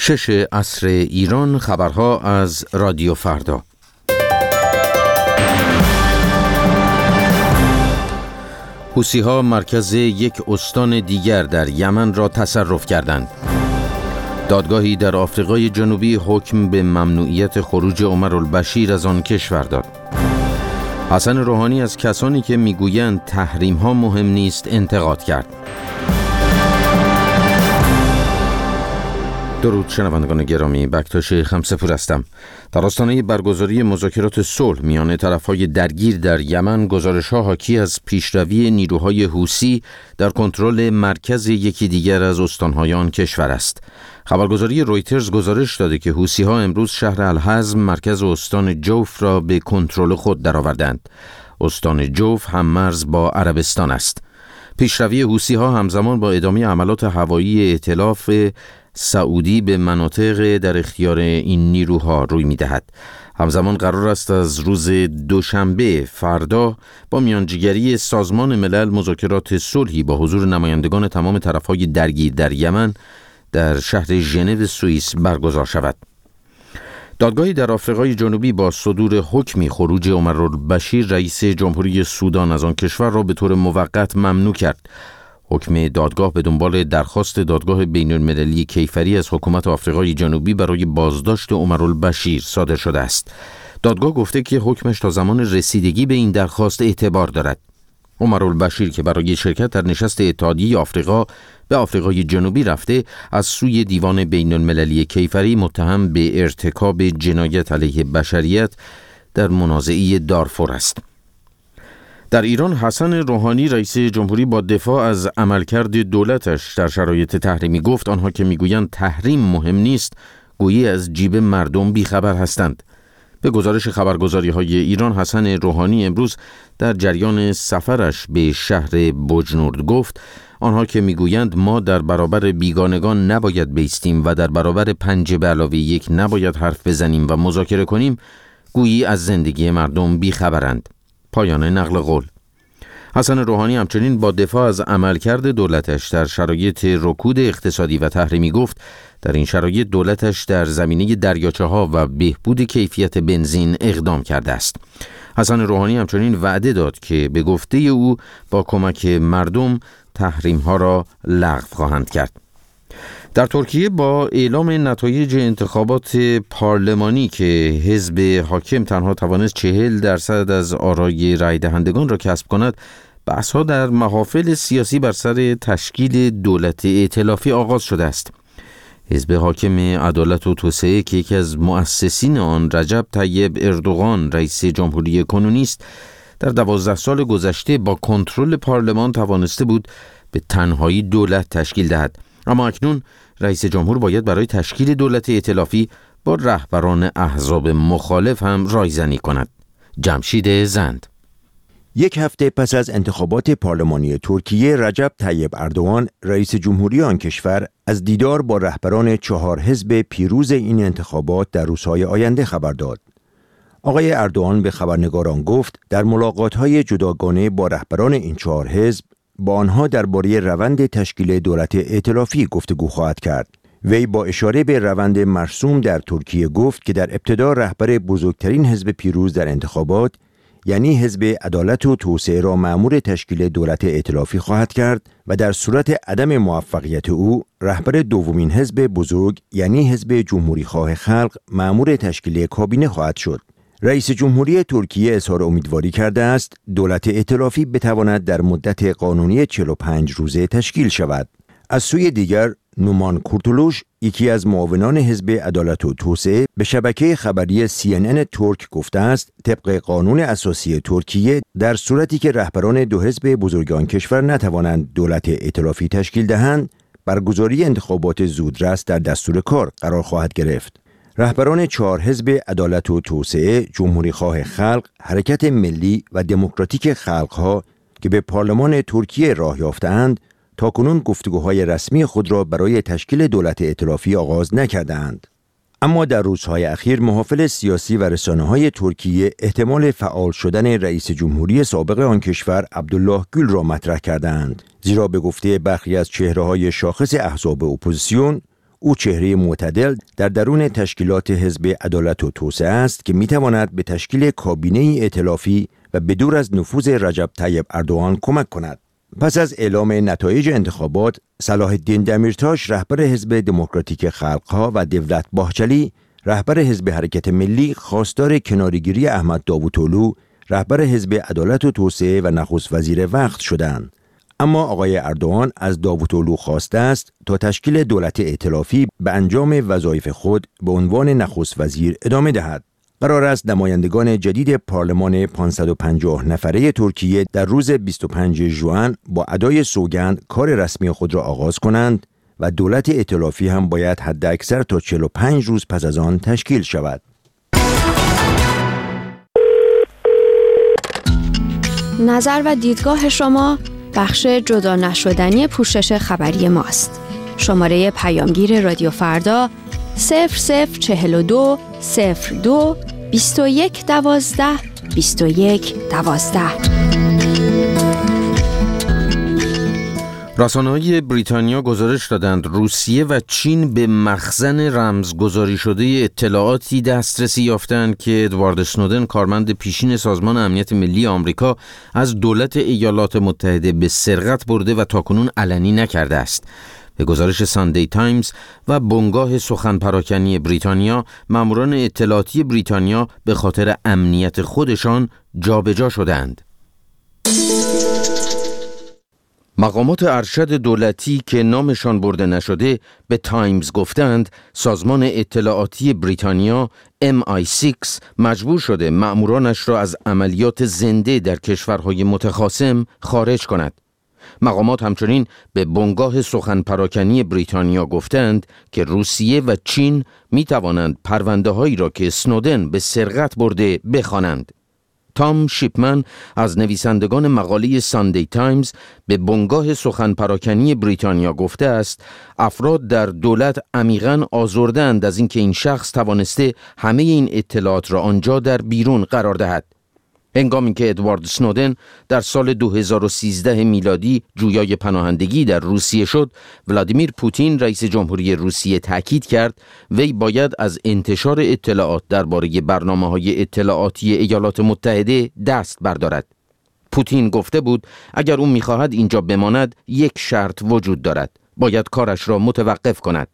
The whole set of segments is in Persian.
6 عصر ایران. خبرها از رادیو فردا. حوثی‌ها مرکز یک استان دیگر در یمن را تصرف کردند. دادگاهی در آفریقای جنوبی حکم به ممنوعیت خروج عمرالبشیر از آن کشور داد. حسن روحانی از کسانی که میگویند تحریم‌ها مهم نیست انتقاد کرد. درود شنوندگان گرامی، بکتاش خمسه‌پور هستم. در آستانه برگزاری مذاکرات صلح میان طرف‌های درگیر در یمن، گزارش‌ها حاکی از پیشروی نیروهای حوثی در کنترل مرکز یکی دیگر از استان‌های آن کشور است. خبرگزاری رویترز گزارش داده که حوثی‌ها امروز شهر الحزم، مرکز استان جوف را به کنترل خود درآوردند. استان جوف هم مرز با عربستان است. پیشروی حوثی‌ها همزمان با ادامه عملات هوایی ائتلاف سعودی به مناطق در اختیار این نیروها روی می‌دهد. همزمان قرار است از روز دوشنبه فردا با میانجیگری سازمان ملل مذاکرات صلحی با حضور نمایندگان تمام طرف‌های درگیر در یمن در شهر ژنو سوئیس برگزار شود. دادگاهی در آفریقای جنوبی با صدور حکمی خروج عمرالبشیر رئیس جمهوری سودان از آن کشور را به طور موقت ممنوع کرد. حکم دادگاه به دنبال درخواست دادگاه بین‌المللی کیفری از حکومت آفریقای جنوبی برای بازداشت عمرالبشیر صادر شده است. دادگاه گفته که حکمش تا زمان رسیدگی به این درخواست اعتبار دارد. عمرالبشیر که برای شرکت در نشست اتحادیه آفریقا به آفریقای جنوبی رفته، از سوی دیوان بین‌المللی کیفری متهم به ارتکاب جنایت علیه بشریت در منازعه دارفور است. در ایران، حسن روحانی رئیس جمهوری با دفاع از عملکرد دولتش در شرایط تحریمی گفت آنها که میگویند تحریم مهم نیست گویی از جیب مردم بیخبر هستند. به گزارش خبرگزاری‌های ایران، حسن روحانی امروز در جریان سفرش به شهر بجنورد گفت آنها که میگویند ما در برابر بیگانگان نباید بایستیم و در برابر 5+1 نباید حرف بزنیم و مذاکره کنیم گویی از زندگی مردم بیخبرند. پایان نقل قول. حسن روحانی همچنین با دفاع از عملکرد دولتش در شرایط رکود اقتصادی و تحریمی گفت در این شرایط دولتش در زمینه دریاچه‌ها و بهبود کیفیت بنزین اقدام کرده است. حسن روحانی همچنین وعده داد که به گفته او با کمک مردم تحریم‌ها را لغو خواهند کرد. در ترکیه با اعلام نتایج انتخابات پارلمانی که حزب حاکم تنها توانست 40% از آرای رای دهندگان را کسب کند، بحث‌ها در محافل سیاسی بر سر تشکیل دولت ائتلافی آغاز شده است. حزب حاکم عدالت و توسعه که یکی از مؤسسین آن رجب طیب اردوغان رئیس جمهوری کنونی است، در 12 سال گذشته با کنترل پارلمان توانسته بود به تنهایی دولت تشکیل دهد. اما اکنون رئیس جمهور باید برای تشکیل دولت ائتلافی با رهبران احزاب مخالف هم رایزنی کند. جمشید زند. یک هفته پس از انتخابات پارلمانی ترکیه، رجب طیب اردوغان رئیس جمهوری آن کشور از دیدار با رهبران 4 حزب پیروز این انتخابات در روزهای آینده خبر داد. آقای اردوغان به خبرنگاران گفت در ملاقات‌های جداگانه با رهبران این 4 حزب با آنها درباره روند تشکیل دولت ائتلافی گفتگو خواهد کرد. وی با اشاره به روند مرسوم در ترکیه گفت که در ابتدا رهبر بزرگترین حزب پیروز در انتخابات یعنی حزب عدالت و توسعه را مأمور تشکیل دولت ائتلافی خواهد کرد و در صورت عدم موفقیت او رهبر دومین حزب بزرگ یعنی حزب جمهوریخواه خلق مأمور تشکیل کابینه خواهد شد. رئیس جمهوری ترکیه اظهار امیدواری کرده است دولت ائتلافی بتواند در مدت قانونی 45 روزه تشکیل شود. از سوی دیگر، نومان کورتولوش، یکی از معاونان حزب عدالت و توسعه، به شبکه خبری CNN ترک گفته است طبق قانون اساسی ترکیه در صورتی که رهبران 2 حزب بزرگ آن کشور نتوانند دولت ائتلافی تشکیل دهند، برگزاری انتخابات زودرس در دستور کار قرار خواهد گرفت. رهبران 4 حزب عدالت و توسعه، جمهوریخواه خلق، حرکت ملی و دموکراتیک خلق‌ها که به پارلمان ترکیه راه یافته‌اند، تاکنون گفتگوهای رسمی خود را برای تشکیل دولت ائتلافی آغاز نکرده‌اند. اما در روزهای اخیر محافل سیاسی و رسانه‌های ترکیه احتمال فعال شدن رئیس جمهوری سابق آن کشور عبدالله گül را مطرح کردند، زیرا به گفته برخی از چهره‌های شاخص احزاب اپوزیسیون او چهره معتدل در درون تشکیلات حزب عدالت و توسعه است که میتواند به تشکیل کابینه ائتلافی و بدور از نفوذ رجب طیب اردوغان کمک کند. پس از اعلام نتایج انتخابات، صلاح الدین دمیرتاش رهبر حزب دموکراتیک خلقها و دولت باهچلی رهبر حزب حرکت ملی خواستار کناره‌گیری احمد داوطلو رهبر حزب عدالت و توسعه و نخست وزیر وقت شدند. اما آقای اردوغان از داوطلو خواسته است تا تشکیل دولت ائتلافی به انجام وظایف خود به عنوان نخست وزیر ادامه دهد. قرار است نمایندگان جدید پارلمان 550 نفره ترکیه در روز 25 ژوئن با ادای سوگند کار رسمی خود را آغاز کنند و دولت ائتلافی هم باید حداکثر تا 45 روز پس از آن تشکیل شود. نظر و دیدگاه شما بخش جدا نشدنی پوشش خبری ماست. شماره پیامگیر رادیو فردا 0042 02 21 12 21 12. رسانه‌های بریتانیا گزارش دادند روسیه و چین به مخزن رمزگذاری شده اطلاعاتی دسترسی یافتند که ادوارد اسنودن کارمند پیشین سازمان امنیت ملی آمریکا از دولت ایالات متحده به سرقت برده و تاکنون علنی نکرده است. به گزارش ساندی تایمز و بنگاه سخن پراکنی بریتانیا، ماموران اطلاعاتی بریتانیا به خاطر امنیت خودشان جابجا شدند. مقامات ارشد دولتی که نامشان برده نشده به تایمز گفتند سازمان اطلاعاتی بریتانیا MI6 مجبور شده مأمورانش را از عملیات زنده در کشورهای متخاصم خارج کند. مقامات همچنین به بنگاه سخن پراکنی بریتانیا گفتند که روسیه و چین می توانند پرونده هایی را که اسنودن به سرقت برده بخوانند. تام شیپمن از نویسندگان مقاله ساندی تایمز به بنگاه سخن پراکنی بریتانیا گفته است افراد در دولت عمیقاً آزردند از اینکه این شخص توانسته همه این اطلاعات را آنجا در بیرون قرار دهد. هنگامی که ادوارد اسنودن در سال 2013 میلادی جویای پناهندگی در روسیه شد، ولادیمیر پوتین رئیس جمهوری روسیه تاکید کرد وی باید از انتشار اطلاعات درباره برنامه‌های اطلاعاتی ایالات متحده دست بردارد. پوتین گفته بود اگر او می‌خواهد اینجا بماند یک شرط وجود دارد، باید کارش را متوقف کند.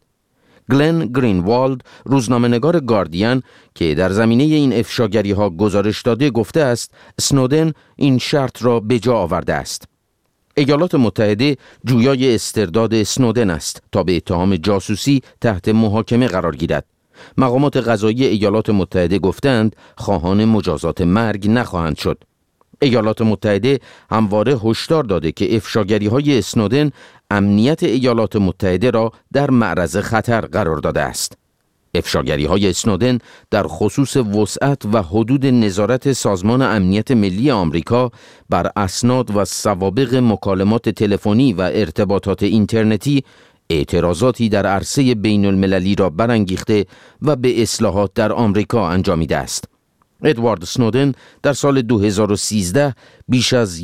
گلن گرینوالد روزنامه‌نگار گاردین که در زمینه این افشاگری‌ها گزارش داده گفته است اسنودن این شرط را به جا آورده است. ایالات متحده جویای استرداد اسنودن است تا به اتهام جاسوسی تحت محاکمه قرار گیرد. مقامات قضایی ایالات متحده گفتند خواهان مجازات مرگ نخواهند شد. ایالات متحده همواره هشدار داده که افشاگری‌های اسنودن امنیت ایالات متحده را در معرض خطر قرار داده است. افشاگری‌های اسنودن در خصوص وسعت و حدود نظارت سازمان امنیت ملی آمریکا بر اسناد و سوابق مکالمات تلفنی و ارتباطات اینترنتی اعتراضاتی در عرصه بین المللی را برانگیخته و به اصلاحات در آمریکا انجامیده است. ادوارد اسنودن در سال 2013 بیش از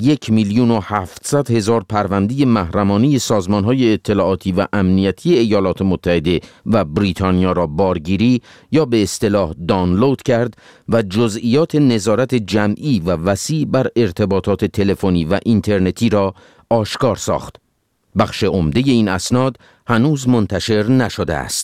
1,700,000 پرونده محرمانه سازمان‌های اطلاعاتی و امنیتی ایالات متحده و بریتانیا را بارگیری یا به اصطلاح دانلود کرد و جزئیات نظارت جمعی و وسیع بر ارتباطات تلفنی و اینترنتی را آشکار ساخت. بخش عمده این اسناد هنوز منتشر نشده است.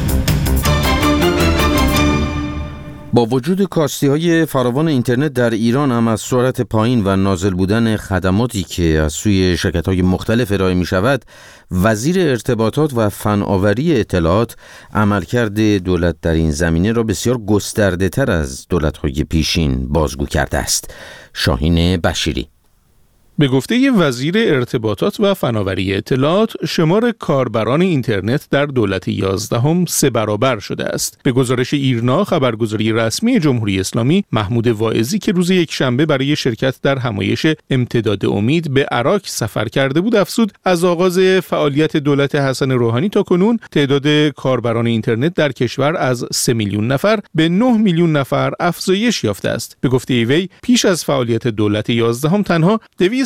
با وجود کاستی‌های فراوان اینترنت در ایران هم از سرعت پایین و نازل بودن خدماتی که از سوی شرکت‌های مختلف ارائه می‌شود، وزیر ارتباطات و فناوری اطلاعات عملکرد دولت در این زمینه را بسیار گسترده‌تر از دولت‌های پیشین بازگو کرده است. شاهین بشیری. به گفته وزیر ارتباطات و فناوری اطلاعات، شمار کاربران اینترنت در دولت 11 3 برابر شده است. به گزارش ایرنا، خبرگزاری رسمی جمهوری اسلامی، محمود واعظی که روز یکشنبه برای شرکت در همایش امتداد امید به عراق سفر کرده بود، افزود از آغاز فعالیت دولت حسن روحانی تا کنون تعداد کاربران اینترنت در کشور از 3 میلیون نفر به 9 میلیون نفر افزایش یافته است. به گفته وی، پیش از فعالیت دولت 11 تنها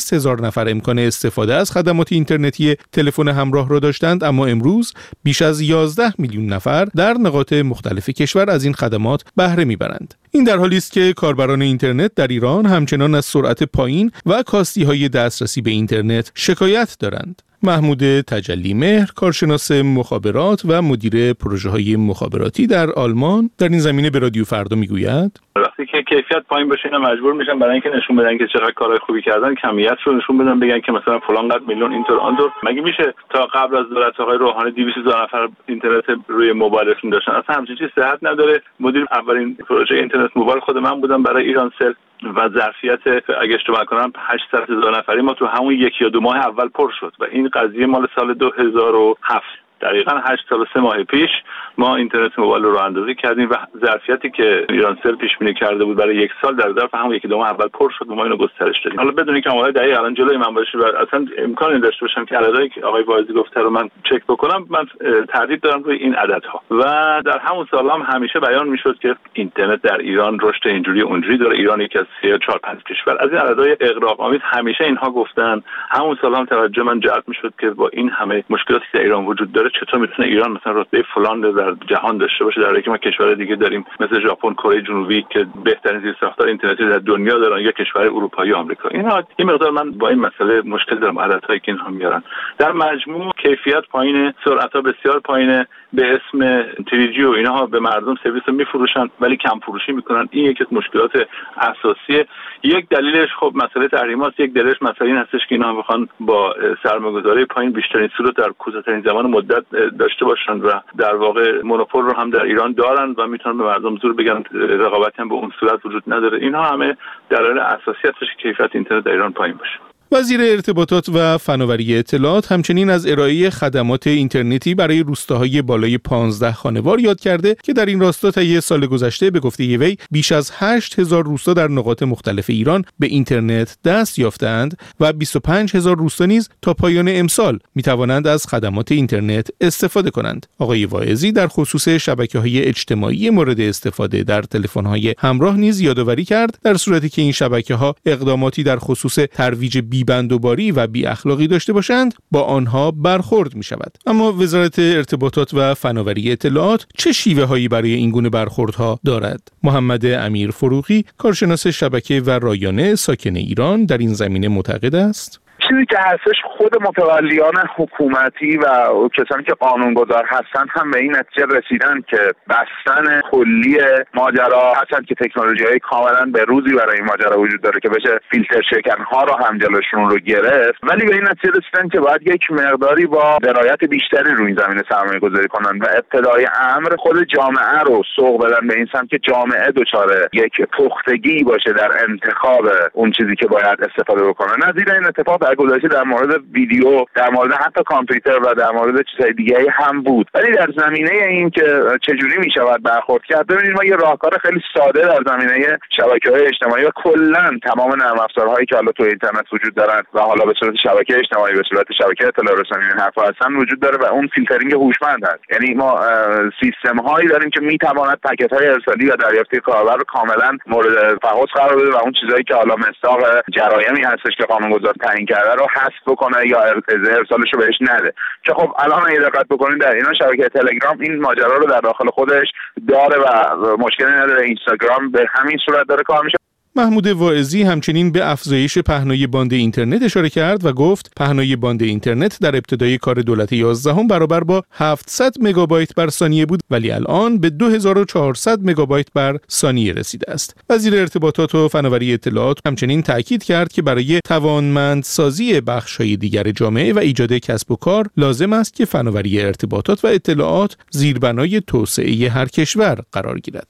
20,000 نفر امکان استفاده از خدمات اینترنتی تلفن همراه را داشتند، اما امروز بیش از 11 میلیون نفر در نقاط مختلف کشور از این خدمات بهره میبرند. این در حالی است که کاربران اینترنت در ایران همچنان از سرعت پایین و کاستی‌های دسترسی به اینترنت شکایت دارند. محمود تجلی مهر، کارشناس مخابرات و مدیر پروژه‌های مخابراتی در آلمان، در این زمینه به رادیو فردا میگوید: وقتی که کیفیت پایین باشه اینا مجبور میشن برای اینکه نشون بدن که چقدر کارهای خوبی کردن، کمیت رو نشون بدن، بگن که مثلا فلان قد میلیون اینطور آنطور. مگه میشه تا قبل از دولت آقای روحانی 200,000 نفر اینترنت روی موبایلشون داشتن؟ اصلا همچین چیزی صحت نداره. مدیر اولین پروژه اینترنت موبایل خود من بودم برای ایرانسل و ظرفیت اگه اشتباه نکنم 800,000 نفری ما تو همون 1 یا 2 ماه اول پر شد و این قضیه مال سال 2007. دقیقاً 8 سال و 3 ماه پیش ما اینترنت موبایل رو اندازی کردیم و ظرفیتی که ایرانسل پیش بینی کرده بود برای 1 سال در ظرف همون 1-2 ماه اول پر شد و ما اینو گسترش دادیم. حالا بدونی که آمار دقیق الان جلوی من باشه و اصلا امکانی داشته باشم که عددی که آقای واعظی گفته رو من چک بکنم، من تردید دارم روی این عددها. و در همون سال هم همیشه بیان میشد که اینترنت در ایران رشد اینجوری اونجوری داره، ایران یکی از 4-5 کشور. از این عددهای اغراق‌آمیز همیشه اینها گفتن. همون سال هم توجه من جلب میشد که با این همه مشکلاتی که در ایران وجود داره چطور میتونه ایران مثلا رتبه فلان در جهان داشته باشه، در حالی که ما کشور دیگه داریم مثل ژاپن، کره جنوبی که بهترین زیرساختار اینترنتی در دنیا دارن، یا کشور اروپایی و آمریکا. این مقدار من با این مسئله مشکل دارم، عددهایی که اینها میارن. در مجموع کیفیت پایینه، سرعت‌ها بسیار پایینه، به اسم 3G و اینها به مردم سرویس رو میفروشن ولی کم فروشی میکنن. این یکی از مشکلات اساسیه. یک دلیلش خب مسئله تحریمات، یک دلیلش مسئله این هستش که اینها میخوان با سرمایه‌گذاری پایین بیشترین سود در کوتاه‌ترین زمان مدت داشته باشن و در واقع مونوپول رو هم در ایران دارن و میتونن به مردم زور بگن رقابتی هم به اون صورت وجود نداره. اینها همه دلایل اساسی هستش که کیفیت اینترنت در ایران پایین باشه. وزیر ارتباطات و فناوری اطلاعات همچنین از ارائه خدمات اینترنتی برای روستاهای بالای 15 خانوار یاد کرده که در این راستا طی سال گذشته به گفته وی بیش از 8,000 روستا در نقاط مختلف ایران به اینترنت دست یافتند و 25,000 روستا نیز تا پایان امسال میتوانند از خدمات اینترنت استفاده کنند. آقای واعظی در خصوص شبکه‌های اجتماعی مورد استفاده در تلفن‌های همراه نیز یادآوری کرد در صورتی که این شبکه‌ها اقداماتی در خصوص ترویج بی‌بندوباری و بی اخلاقی داشته باشند با آنها برخورد می شود. اما وزارت ارتباطات و فناوری اطلاعات چه شیوه هایی برای این گونه برخوردها دارد؟ محمد امیر فروغی، کارشناس شبکه و رایانه ساکن ایران، در این زمینه معتقد است چیزی که هستش خود متولیان حکومتی و کسانی که قانونگذار هستن هم به این نتیجه رسیدن که بستن کلی ماجرا هستن که تکنولوژی‌های کاملا به روزی برای این ماجرا وجود داره که بشه فیلتر شکن‌ها رو هم جلوشون رو گرفت، ولی به این نتیجه رسیدن که باید یک مقداری با درایت بیشتری روی این زمینه سرمایه‌گذاری کنن و ابتدای امر خود جامعه رو سوق بدن به این سمت که جامعه دچار یک پختگی باشه در انتخاب اون چیزی که باید استفاده بکنه. نظیر این اتفاق گذاشته در مورد ویدیو، در مورد حتی کامپیوتر و در مورد چیزهای دیگه هم بود، ولی در زمینه این که چجوری میشود برخورد کرد، ببینید ما یه راهکار خیلی ساده در زمینه شبکه‌های اجتماعی و کلا تمام نرم افزارهایی که حالا تو اینترنت وجود دارن و حالا به صورت شبکه اجتماعی، به صورت شبکه اطلاع رسانی این حرفا هستن وجود داره و اون فیلترینگ هوشمند هست. یعنی ما سیستم هایی داریم که میتواند پکت های ارسالی و دریافتی کاربر رو کاملا مورد فحص قرار بده و اون چیزایی که حالا مصداق جرایمی هستش که قانونگذار تعیین کرده رو حذف بکنه یا ارسالش رو بهش نده. که خب الان اگه دقت بکنید در اینا شبکه تلگرام این ماجرا رو در داخل خودش داره و مشکلی نداره. اینستاگرام به همین صورت داره کار میشه. محمود واعظی همچنین به افزایش پهنای باند اینترنت اشاره کرد و گفت پهنای باند اینترنت در ابتدای کار دولت 11 برابر با 700 مگابایت بر ثانیه بود ولی الان به 2400 مگابایت بر ثانیه رسیده است. وزیر ارتباطات و فناوری اطلاعات همچنین تاکید کرد که برای توانمندسازی بخش‌های دیگر جامعه و ایجاد کسب و کار لازم است که فناوری ارتباطات و اطلاعات زیربنای توسعه هر کشور قرار گیرد.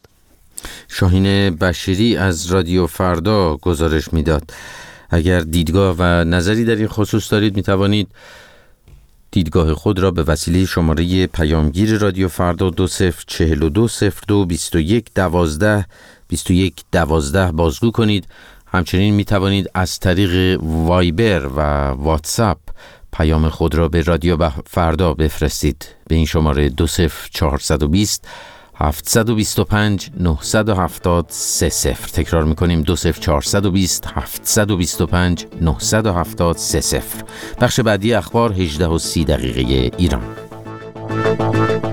شاهین بشیری از رادیو فردا گزارش میداد. اگر دیدگاه و نظری در این خصوص دارید میتوانید دیدگاه خود را به وسیله شماره پیامگیر رادیو فردا 2042022112 بازگو کنید. همچنین میتوانید از طریق وایبر و واتساپ پیام خود را به رادیو فردا بفرستید به این شماره 20420 725 970 30. تکرار میکنیم 20420 725 970 30. بخش بعدی اخبار 18:30 ایران.